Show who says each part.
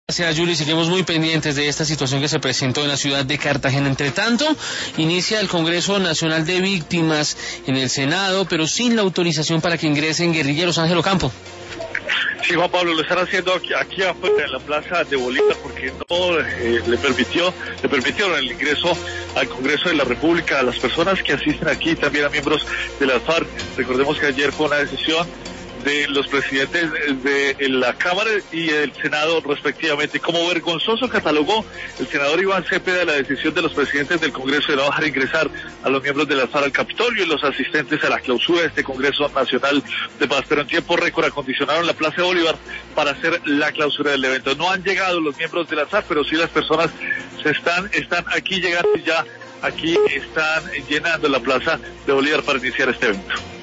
Speaker 1: Gracias, Yuri. Seguimos muy pendientes de esta situación que se presentó en la ciudad de Cartagena. Entre tanto, inicia el Congreso Nacional de Víctimas en el Senado, pero sin la autorización para que ingresen guerrilleros. Ángel Ocampo.
Speaker 2: Sí, Juan Pablo, lo están haciendo aquí afuera en la Plaza de Bolívar porque no le permitieron el ingreso al Congreso de la República a las personas que asisten aquí, también a miembros de la FARC. Recordemos que ayer fue una decisión de los presidentes de la Cámara y el Senado respectivamente. Como vergonzoso catalogó el senador Iván Cepeda la decisión de los presidentes del Congreso de no dejar ingresar a los miembros de la FARC al Capitolio y los asistentes a la clausura de este Congreso Nacional de Paz, pero en tiempo récord acondicionaron la Plaza de Bolívar para hacer la clausura del evento. No han llegado los miembros de la FARC, pero sí las personas están aquí llegando y ya aquí están llenando la Plaza de Bolívar para iniciar este evento.